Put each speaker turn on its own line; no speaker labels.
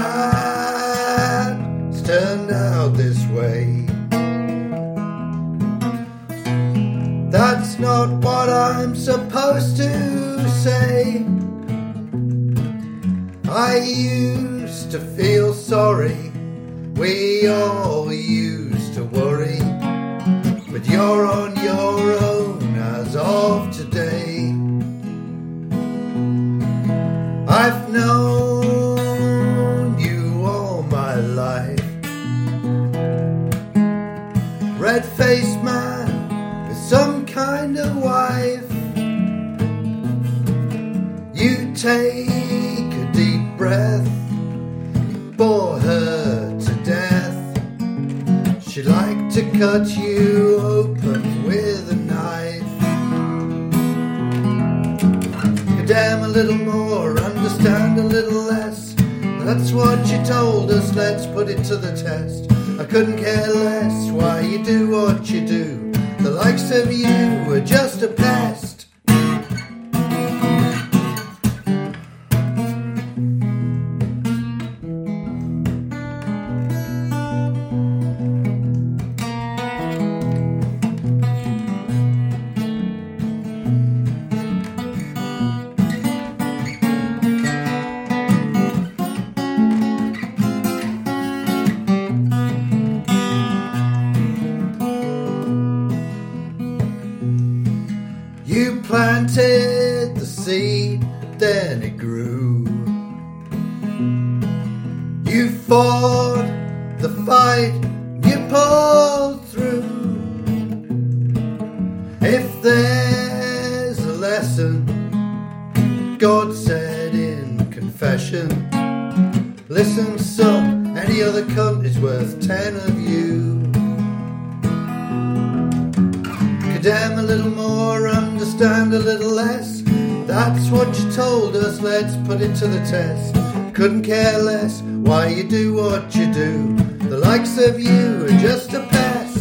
has turned out this way. That's not what I'm supposed to say. I used to feel sorry, we all used to worry, but you're on your own as of today. I've known you all my life, red-faced man with some kind of wife. You take a deep breath, bore her to death. She liked to cut you open with a knife. Damn a little more, understand a little less. That's what you told us, let's put it to the test. I couldn't care less why you do what you do. The likes of you were just a pest. You planted the seed, then it grew. You fought the fight, you pulled through. If there's a lesson, God said in confession, listen son, any other cunt is worth 10 of you. Damn a little more, understand a little less. That's what you told us, let's put it to the test. Couldn't care less why you do what you do. The likes of you are just a pest.